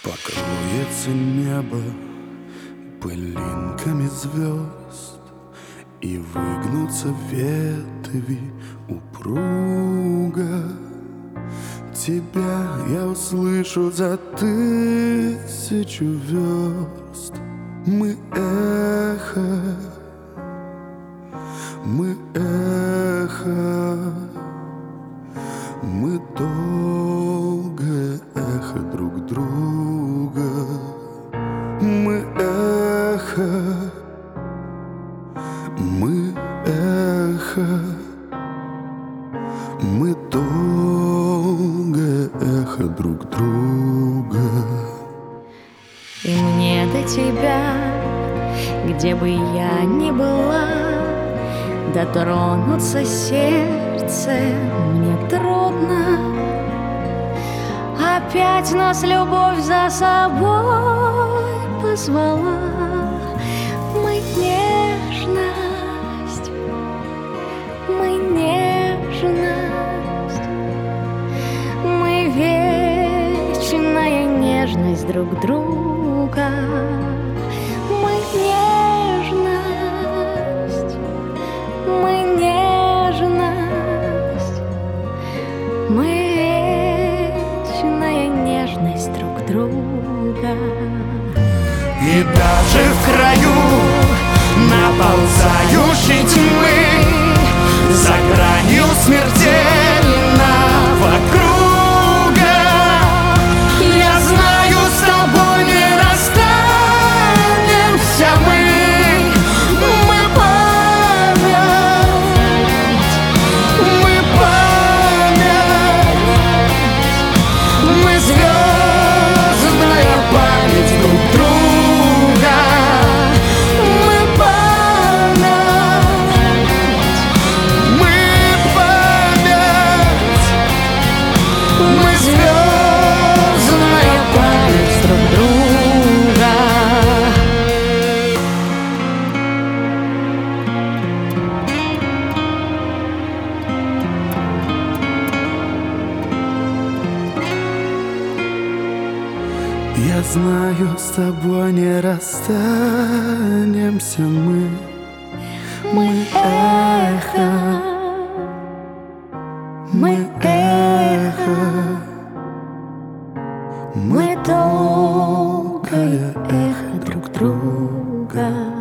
Покроется небо пылинками звезд, и выгнутся ветви упруго. Тебя я услышу за 1000 верст. Мы эхо, мы эхо, мы долгое эхо друг друга. Мы эхо, мы эхо, мы долгое эхо друг друга. И мне до тебя, где бы я ни была, дотронуться сердце мне трудно. Опять нас любовь за собой позвала. Мы нежность, мы нежность, мы вечная нежность друг друга. Мы нежность, мы нежность, мы вечная нежность друг друга. И даже в краю наползающей тьмы, за гранью смертельного круга, я знаю, с тобой не расстанемся мы. Мы память, мы память, мы звездная память друг друга. Мы память, мы память, мы звездная память друг друга. Я знаю, с тобой не расстанемся мы. Мы эхо, мы эхо, Мы долгое эхо друг друга.